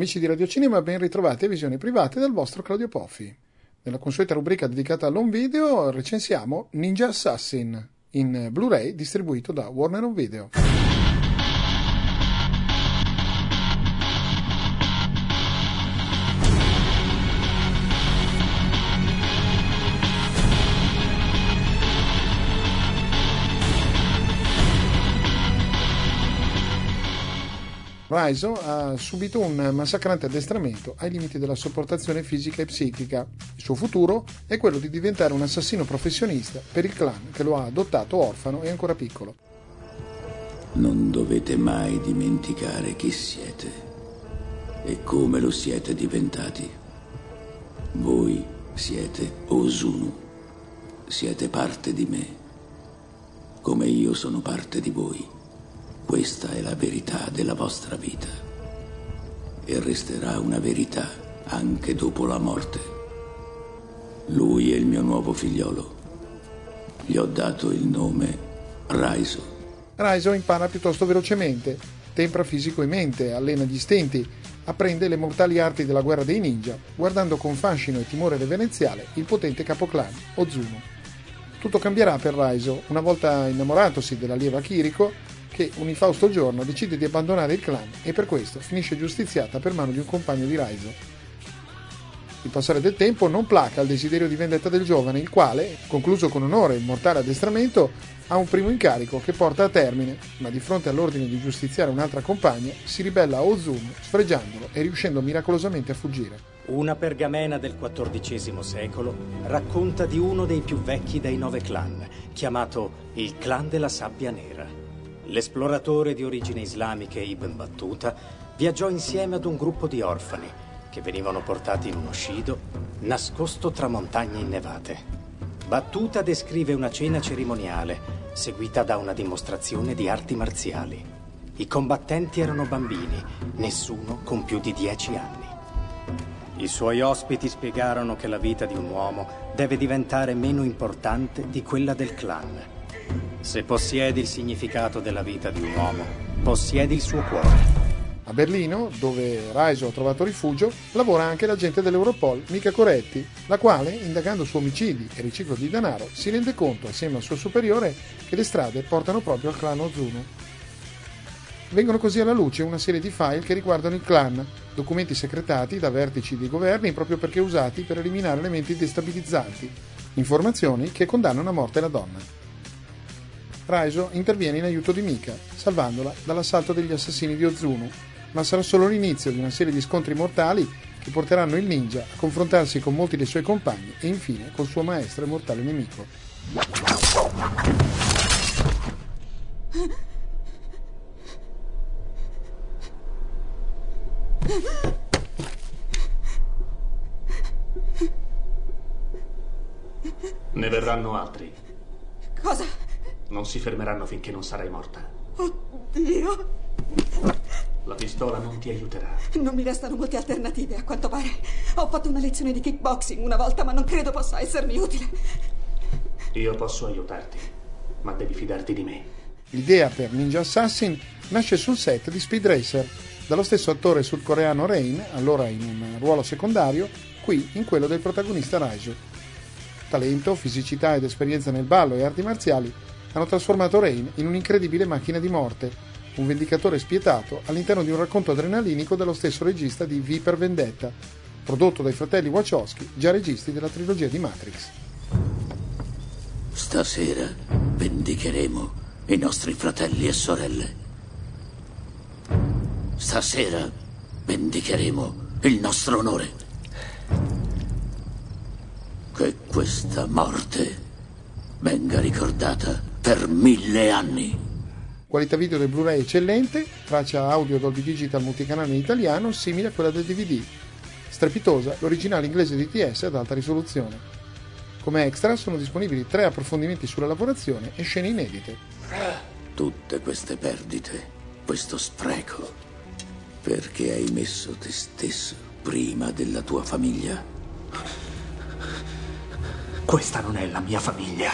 amici di Radio Cinema, ben ritrovati a Visioni Private dal vostro Claudio Poffi. Nella consueta rubrica dedicata all'home video recensiamo Ninja Assassin in Blu-ray distribuito da Warner Home Video. Raizo ha subito un massacrante addestramento ai limiti della sopportazione fisica e psichica. Il suo futuro è quello di diventare un assassino professionista per il clan che lo ha adottato orfano e ancora piccolo. Non dovete mai dimenticare chi siete e come lo siete diventati. Voi siete Ozuno, siete parte di me, come io sono parte di voi. Questa è la verità della vostra vita e resterà una verità anche dopo la morte. Lui è il mio nuovo figliolo. Gli ho dato il nome Raizo. Raizo impara piuttosto velocemente, tempra fisico e mente, allena gli stenti, apprende le mortali arti della guerra dei ninja, guardando con fascino e timore reverenziale il potente capoclan, Ozuno. Tutto cambierà per Raizo, una volta innamoratosi dell'allieva Kiriko, che un infausto giorno decide di abbandonare il clan e per questo finisce giustiziata per mano di un compagno di Raizo. Il passare del tempo non placa il desiderio di vendetta del giovane, il quale, concluso con onore il mortale addestramento, ha un primo incarico che porta a termine, ma di fronte all'ordine di giustiziare un'altra compagna, si ribella a Ozuno, sfregiandolo e riuscendo miracolosamente a fuggire. Una pergamena del XIV secolo racconta di uno dei più vecchi dei 9 clan, chiamato il Clan della Sabbia Nera. L'esploratore di origini islamiche Ibn Battuta viaggiò insieme ad un gruppo di orfani che venivano portati in uno scido nascosto tra montagne innevate. Battuta descrive una cena cerimoniale seguita da una dimostrazione di arti marziali. I combattenti erano bambini, nessuno con più di 10 anni. I suoi ospiti spiegarono che la vita di un uomo deve diventare meno importante di quella del clan. Se possiedi il significato della vita di un uomo, possiedi il suo cuore. A Berlino, dove Raizo ha trovato rifugio, lavora anche l'agente dell'Europol Mika Coretti, la quale, indagando su omicidi e riciclo di denaro, si rende conto, assieme al suo superiore, che le strade portano proprio al clan Ozuno. Vengono così alla luce una serie di file che riguardano il clan, documenti secretati da vertici dei governi proprio perché usati per eliminare elementi destabilizzanti, informazioni che condannano a morte la donna. Raizo interviene in aiuto di Mika, salvandola dall'assalto degli assassini di Ozuno, ma sarà solo l'inizio di una serie di scontri mortali che porteranno il ninja a confrontarsi con molti dei suoi compagni e infine col suo maestro e mortale nemico. Ne verranno altri. Cosa? Non si fermeranno finché non sarai morta. Oddio! La pistola non ti aiuterà. Non mi restano molte alternative, a quanto pare. Ho fatto una lezione di kickboxing una volta, ma non credo possa essermi utile. Io posso aiutarti, ma devi fidarti di me. L'idea per Ninja Assassin nasce sul set di Speed Racer, dallo stesso attore sudcoreano Rain, allora in un ruolo secondario, qui in quello del protagonista Raizo. Talento, fisicità ed esperienza nel ballo e arti marziali hanno trasformato Rain in un'incredibile macchina di morte, un vendicatore spietato all'interno di un racconto adrenalinico dello stesso regista di V per Vendetta, prodotto dai fratelli Wachowski, già registi della trilogia di Matrix. Stasera vendicheremo i nostri fratelli e sorelle. Stasera vendicheremo il nostro onore. Che questa morte venga ricordata per 1000 anni. Qualità video del Blu-ray eccellente, traccia audio Dolby Digital multicanale in italiano simile a quella del DVD. Strepitosa l'originale inglese DTS ad alta risoluzione. Come extra sono disponibili 3 approfondimenti sulla lavorazione e scene inedite. Tutte queste perdite, questo spreco, perché hai messo te stesso prima della tua famiglia. Questa non è la mia famiglia.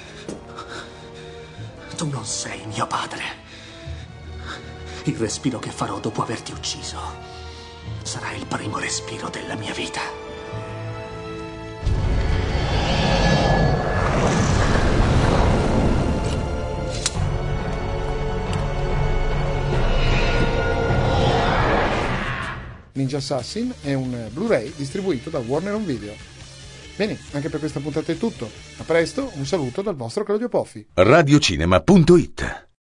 Tu non sei mio padre. Il respiro che farò dopo averti ucciso sarà il primo respiro della mia vita. Ninja Assassin è un Blu-ray distribuito da Warner Home Video. Bene, anche per questa puntata è tutto. A presto, un saluto dal vostro Claudio Poffi. Radiocinema.it